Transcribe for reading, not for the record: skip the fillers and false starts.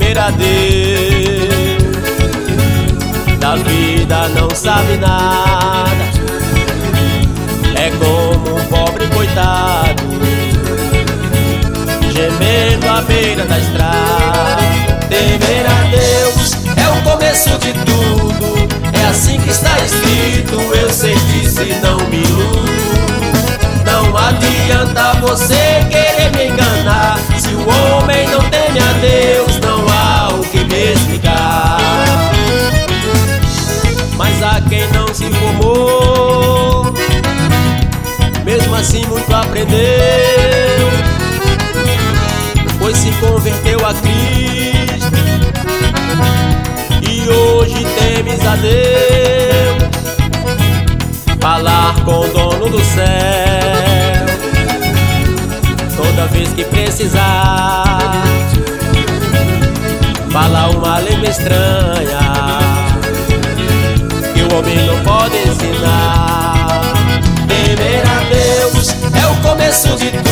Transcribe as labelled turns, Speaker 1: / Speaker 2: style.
Speaker 1: temer a Deus. Da vida não sabe nada, é como um pobre coitado, gemendo à beira da estrada. Temer a Deus é o começo de tudo, é assim que está escrito, eu sei disso e não me iludo. Não adianta você querer me enganar, se o homem não teme a Deus, não há o que me explicar. Mas há quem não se informou, mesmo assim muito aprendeu, pois se converteu a Cristo e hoje temes a Deus. Falar com o dono do céu toda vez que precisar, falar uma língua estranha que o homem não pode ensinar. Temer a Deus é o começo de tudo,